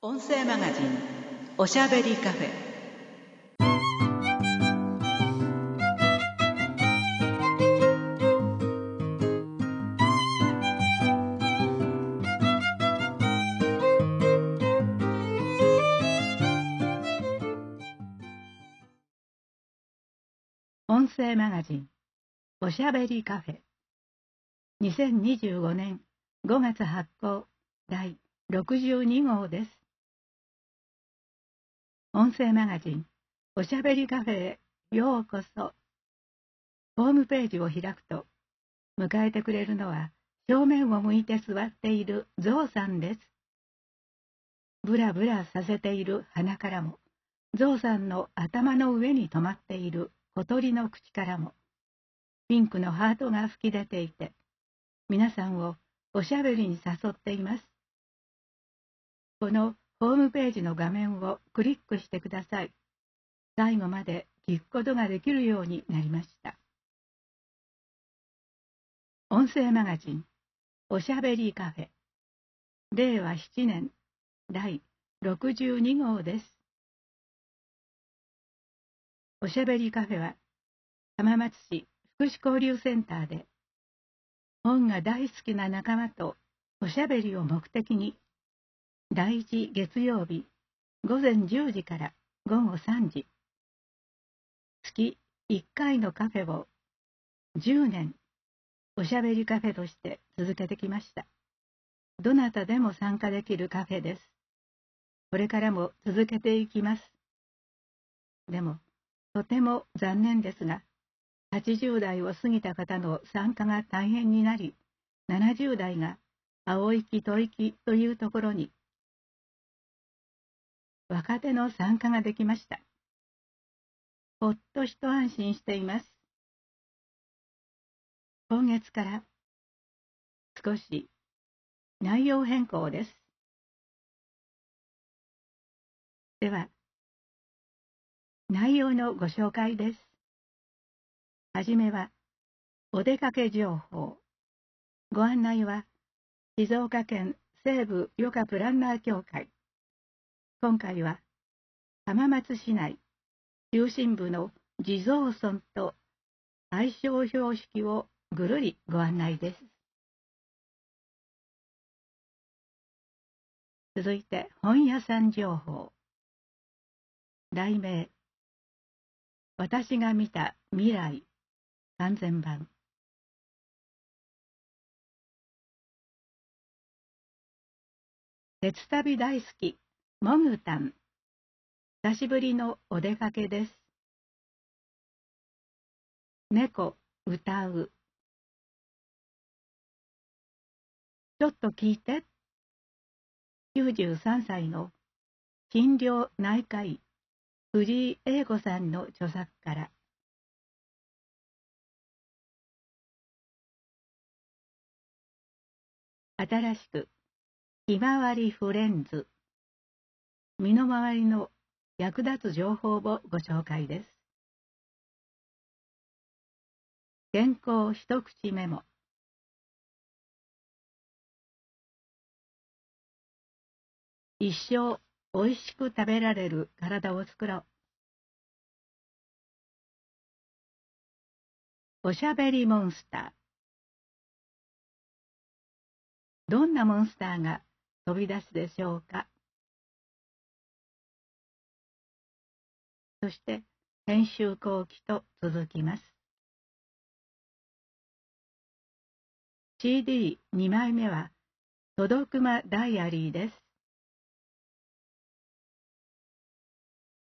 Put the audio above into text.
音声マガジンおしゃべりカフェ。音声マガジンおしゃべりカフェ、2025年5月発行第62号です。音声マガジンおしゃべりカフェへようこそ。ホームページを開くと、迎えてくれるのは正面を向いて座っているゾウさんです。ブラブラさせている鼻からも、ゾウさんの頭の上に止まっている小鳥の口からも、ピンクのハートが吹き出ていて、皆さんをおしゃべりに誘っています。このホームページの画面をクリックしてください。最後まで聞くことができるようになりました。音声マガジンおしゃべりカフェ、令和7年第62号です。おしゃべりカフェは浜松市福祉交流センターで、本が大好きな仲間とおしゃべりを目的に、第1月曜日午前10時から午後3時、月1回のカフェを10年おしゃべりカフェとして続けてきました。どなたでも参加できるカフェです。これからも続けていきます。でも、とても残念ですが、80代を過ぎた方の参加が大変になり、70代が青息吐息というところに、若手の参加ができました。ほっと一安心しています。今月から少し内容変更です。では、内容のご紹介です。はじめは、お出かけ情報。ご案内は、静岡県西部余暇プランナー協会。今回は、浜松市内中心部の地蔵村と愛称標識をぐるりご案内です。続いて本屋さん情報。題名、私が見た未来完全版。鉄旅大好きモグタン、久しぶりのお出かけです。猫歌う。ちょっと聞いて。93歳の心療内科医藤井英子さんの著作から。新しくひまわりフレンズ、身の回りの役立つ情報をご紹介です。健康一口メモ。一生おいしく食べられる体を作ろう。おしゃべりモンスター。どんなモンスターが飛び出すでしょうか。そして編集後期と続きます。CD2 枚目は届くまダイアリーです。